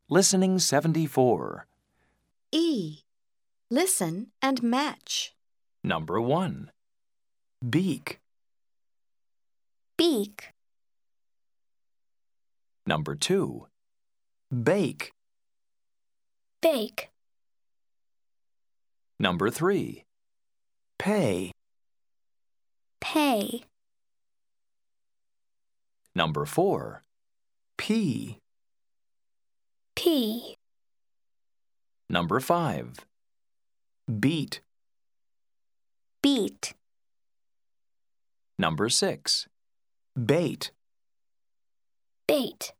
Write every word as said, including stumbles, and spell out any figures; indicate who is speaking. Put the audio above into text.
Speaker 1: Listening seventy-four.
Speaker 2: E. Listen and match.
Speaker 1: Number one. Beak.
Speaker 3: Beak.
Speaker 1: Number two. Bake.
Speaker 3: Bake.
Speaker 1: Number three. Pay.
Speaker 3: Pay.
Speaker 1: Number four. Pea.
Speaker 3: Pea.
Speaker 1: Number five. Beat.
Speaker 3: Beat.
Speaker 1: Number six. Bait.
Speaker 3: Bait.